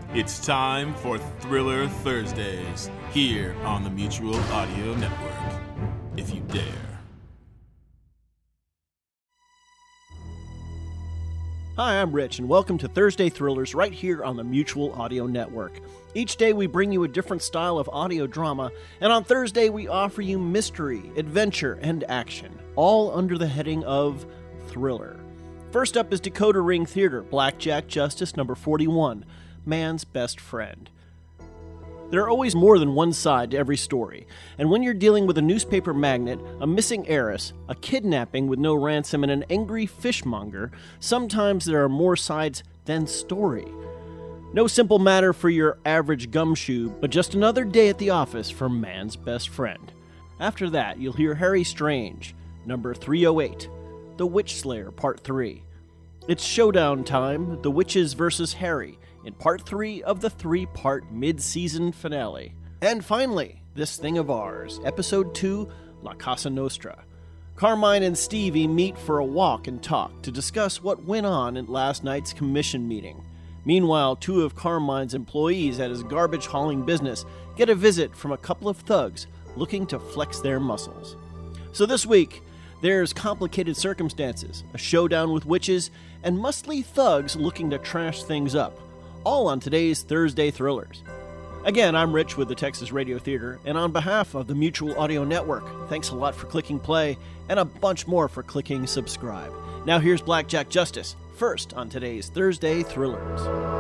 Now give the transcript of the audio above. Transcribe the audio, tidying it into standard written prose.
It's time for Thriller Thursdays here on the Mutual Audio Network. If you dare. Hi, I'm Rich, and welcome to Thursday Thrillers right here on the Mutual Audio Network. Each day we bring you a different style of audio drama, and on Thursday we offer you mystery, adventure, and action, all under the heading of Thriller. First up is Decoder Ring Theater, Blackjack Justice number 41, Man's Best Friend. There are always more than one side to every story, and when you're dealing with a newspaper magnate, a missing heiress, a kidnapping with no ransom, and an angry fishmonger, sometimes there are more sides than story. No simple matter for your average gumshoe, but just another day at the office for Man's Best Friend. After that, you'll hear Harry Strange, number 308, The Witch Slayer, Part 3. It's showdown time, The Witches vs. Harry, in Part 3 of the 3-part mid-season finale. And finally, This Thing of Ours, Episode 2, La Casa Nostra. Carmine and Stevie meet for a walk and talk to discuss what went on at last night's commission meeting. Meanwhile, two of Carmine's employees at his garbage-hauling business get a visit from a couple of thugs looking to flex their muscles. So this week, there's complicated circumstances, a showdown with witches, and muscly thugs looking to trash things up. All on today's Thursday Thrillers. Again, I'm Rich with the Texas Radio Theater, and on behalf of the Mutual Audio Network, thanks a lot for clicking play, and a bunch more for clicking subscribe. Now here's Blackjack Justice, first on today's Thursday Thrillers.